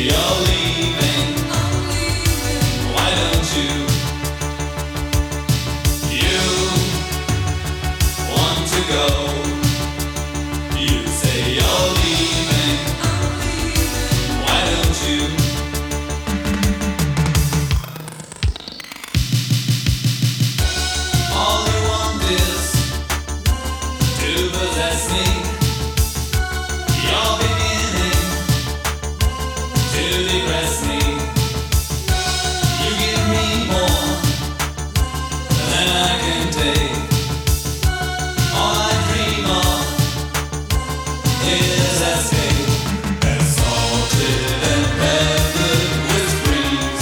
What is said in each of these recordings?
you're leaving. Why don't you? You want to go. You say you're leaving. Why don't you? All you want is to possess me. You're beginning to depress me. You give me more than I can take. All I dream of is escape. Assaulted and peppered with breeze.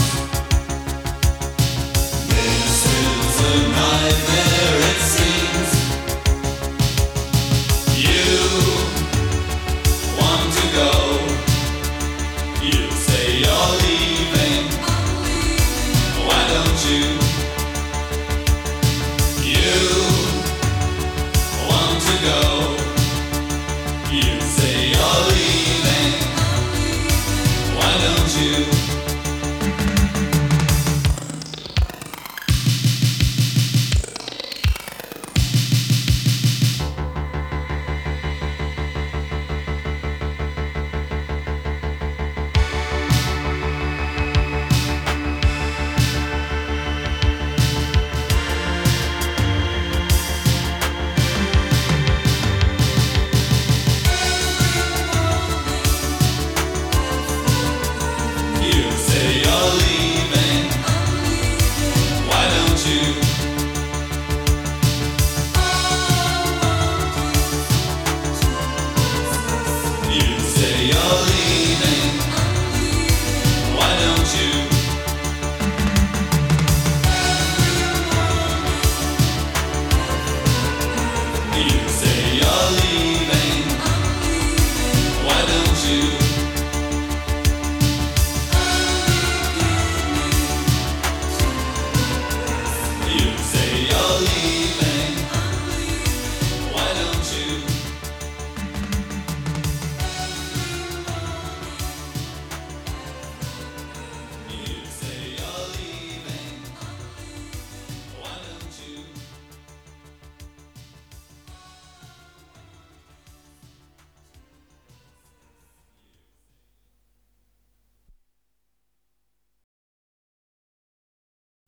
This is a nightmare, it seems. You want to go. You say you're leaving. Why don't you? You want to go. You say you're leaving. Why don't you?